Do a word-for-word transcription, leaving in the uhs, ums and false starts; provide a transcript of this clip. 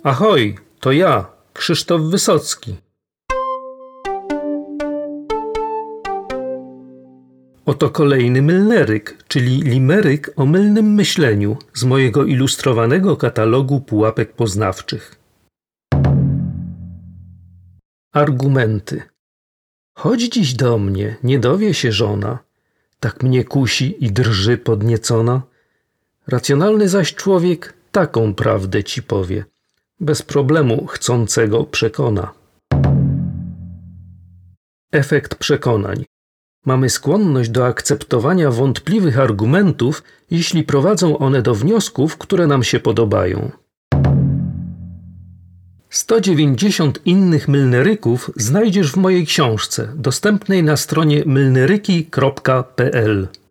Ahoj, to ja, Krzysztof Wysocki. Oto kolejny mylneryk, czyli limeryk o mylnym myśleniu z mojego ilustrowanego katalogu pułapek poznawczych. Argumenty. Chodź dziś do mnie, nie dowie się żona, tak mnie kusi i drży podniecona. Racjonalny zaś człowiek taką prawdę ci powie, bez problemu chcącego przekona. Efekt przekonań. Mamy skłonność do akceptowania wątpliwych argumentów, jeśli prowadzą one do wniosków, które nam się podobają. sto dziewięćdziesiąt innych mylneryków znajdziesz w mojej książce, dostępnej na stronie mylneryki kropka p l.